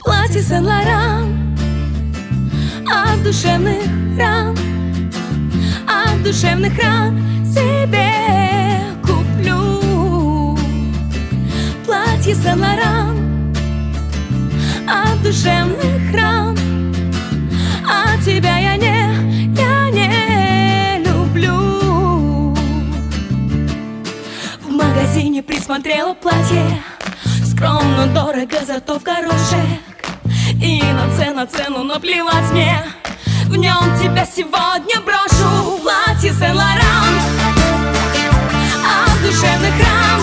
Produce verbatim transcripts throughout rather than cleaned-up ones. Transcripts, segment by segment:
платье Сен-Лоран, от душевных ран, от душевных ран себе куплю. Платье Сен-Лоран, от душевных ран, а тебя я не, я не люблю. В магазине присмотрела платье, скромно, дорого, зато в горошек. И на цену, на цену наплевать мне, в нем тебя сегодня брошу. Платье Сен-Лоран, от душевных ран,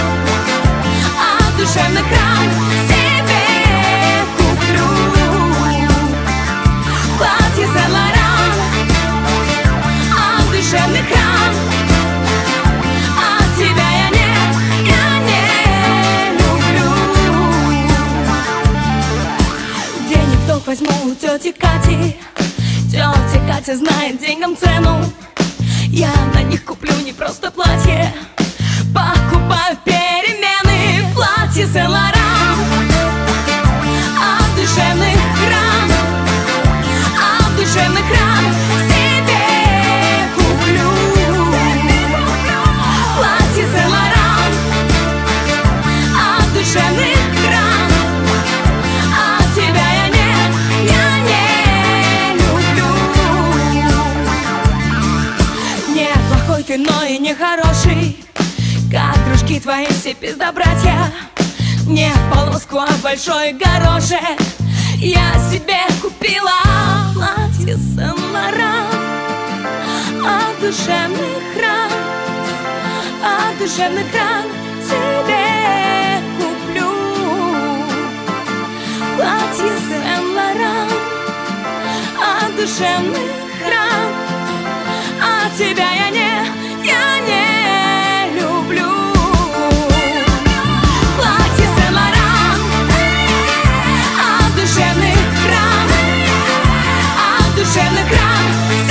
от душевных ран себе куплю. Платье Сен-Лоран, от душевных ран, от тебя я не, я не люблю. Денег долг возьму у тети Кати, тетя Катя знает деньгам цену. Я на них куплю не просто платье, покупаю перемены. Платье Сен-Лоран, от душевных ран, от душевных ран себе куплю. Платье Сен-Лоран, от душевных ран, от тебя я не, я не люблю. Не плохой ты, но и не хороший, как дружки твои все пиздобратья. Не полоску, а большой горошек я себе купила. Платье Сен-Лоран, от душевных ран, от душевных ран себе куплю. Платье Сен-Лоран, от душевных ран, а тебя я не, я не люблю. Платье Сен-Лоран, от душевных ран, от душевных ран